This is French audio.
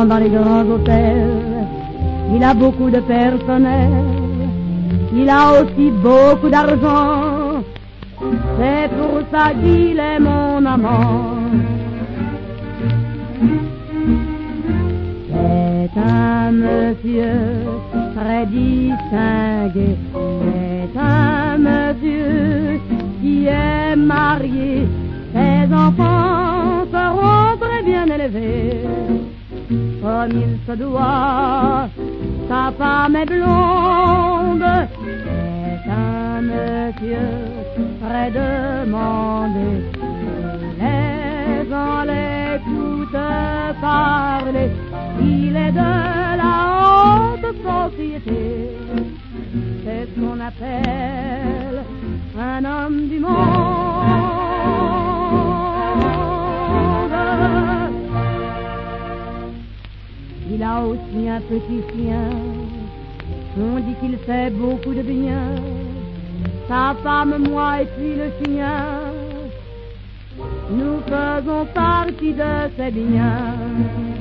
dans les grands hôtels, il a beaucoup de personnel, il a aussi beaucoup d'argent, c'est pour ça qu'il est mon amant. C'est un monsieur très distingué, c'est un monsieur qui est marié, ses enfants seront très bien élevés, comme il se doit, sa femme est blonde, c'est un monsieur très demandé, les gens l'écoutent parler, il est de la haute société, c'est ce qu'on appelle un homme du monde. Il a aussi un petit chien, on dit qu'il fait beaucoup de bien, sa femme, moi et puis le chien, nous faisons partie de ses biens.